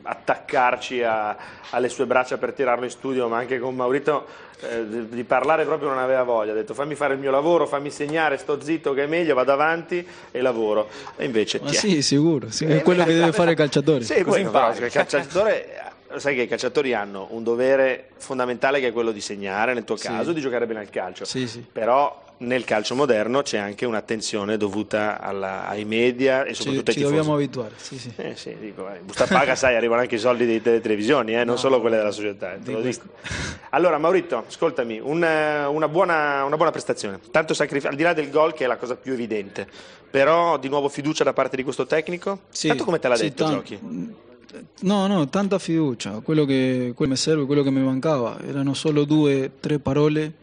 attaccarci alle sue braccia per tirarlo in studio, ma anche con Maurito di parlare proprio non aveva voglia, ha detto fammi fare il mio lavoro, fammi segnare, sto zitto che è meglio, vado avanti e lavoro. E invece ma sì, sicuro, sì, è quello che deve fare il calciatore. Sì, quello, però, il calciatore, sai che i calciatori hanno un dovere fondamentale che è quello di segnare, nel tuo caso, di giocare bene al calcio. Sì, sì. Però nel calcio moderno c'è anche un'attenzione dovuta ai media e soprattutto ai tifosi. Ci dobbiamo abituare, sì. Sì, dico, busta paga, sai, arrivano anche i soldi delle televisioni, non solo quelle della società, te lo dico. Allora, Maurito, ascoltami, una buona prestazione, tanto al di là del gol che è la cosa più evidente, però di nuovo fiducia da parte di questo tecnico? Sì, tanto come te l'ha detto, giochi? No, tanta fiducia, quello che mi serve, quello che mi mancava, erano solo 2-3 parole.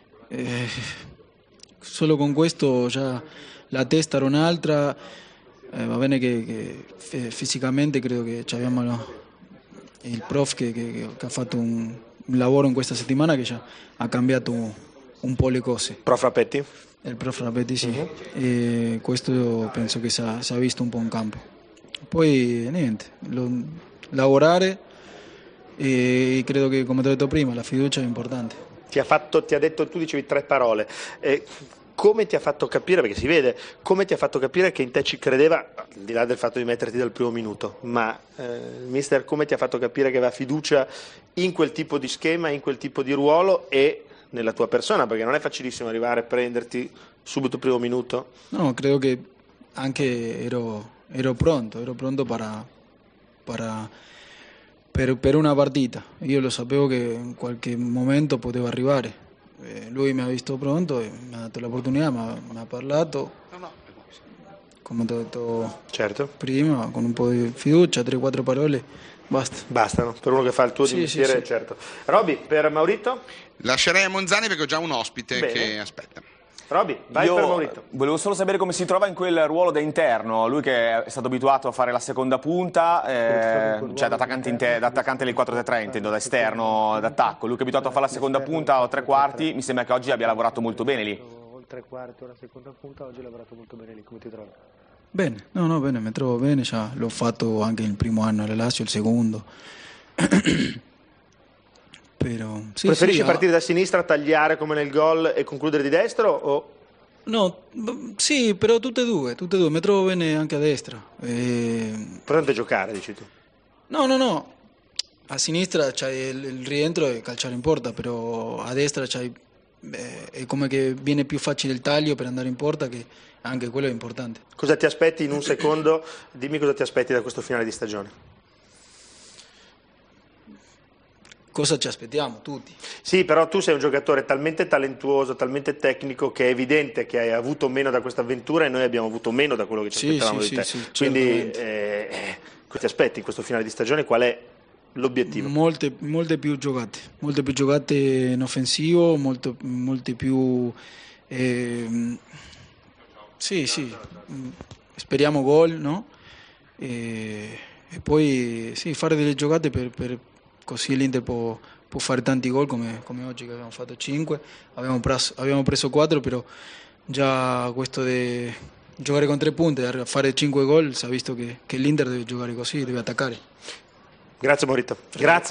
Solo con questo già la testa era un'altra, va bene che fisicamente credo che abbiamo il prof che ha fatto un lavoro in questa settimana che già ha cambiato un po' le cose. Prof Rappetti? Il prof Rappetti sì, e questo penso che si è visto un po' in campo. Poi niente, lavorare e credo che come ti ho detto prima la fiducia è importante. Ti ha detto, tu dicevi 3 parole, come ti ha fatto capire, perché si vede, come ti ha fatto capire che in te ci credeva, al di là del fatto di metterti dal primo minuto, ma mister, come ti ha fatto capire che aveva fiducia in quel tipo di schema, in quel tipo di ruolo e nella tua persona, perché non è facilissimo arrivare a prenderti subito primo minuto? No, credo che anche ero pronto per una partita. Io lo sapevo che in qualche momento poteva arrivare. Lui mi ha visto pronto e mi ha dato l'opportunità, mi ha parlato, come ti ho detto prima, con un po' di fiducia, 3-4 parole, basta. Bastano, per uno che fa il tuo mestiere, sì. Certo. Roby, per Maurito? Lascerei a Monzani perché ho già un ospite che aspetta. Roby, vai per Maurito. Volevo solo sapere come si trova in quel ruolo da interno, lui che è stato abituato a fare la seconda punta, cioè da attaccante del 4-3-3, intendo, da esterno d'attacco, lui che è abituato a fare la seconda punta o 3/4, mi sembra che oggi abbia lavorato molto bene lì. Il 3/4 o la seconda punta, oggi ha lavorato molto bene lì, come ti trovi? Bene, bene, mi trovo bene, già l'ho fatto anche il primo anno alla Lazio, il secondo. Però, preferisci partire da sinistra, tagliare come nel gol e concludere di destro? O? No, sì, però tutte e due, mi trovo bene anche a destra. Importante giocare, dici tu? No, a sinistra c'hai il rientro e calciare in porta, però a destra è come che viene più facile il taglio per andare in porta, che anche quello è importante. Cosa ti aspetti in un secondo? Dimmi cosa ti aspetti da questo finale di stagione. Cosa ci aspettiamo tutti? Sì, però tu sei un giocatore talmente talentuoso, talmente tecnico, che è evidente che hai avuto meno da questa avventura e noi abbiamo avuto meno da quello che ci aspettavamo di te. Sì, quindi cosa ti aspetti in questo finale di stagione? Qual è l'obiettivo? Molte più giocate in offensivo, molte più... sì, speriamo gol, no? E poi sì, fare delle giocate per così l'Inter può fare tanti gol come oggi che abbiamo fatto 5, abbiamo preso 4, però già questo di giocare con 3 punti e fare 5 gol si è visto che l'Inter deve giocare così, deve attaccare. Grazie Maurito. Grazie.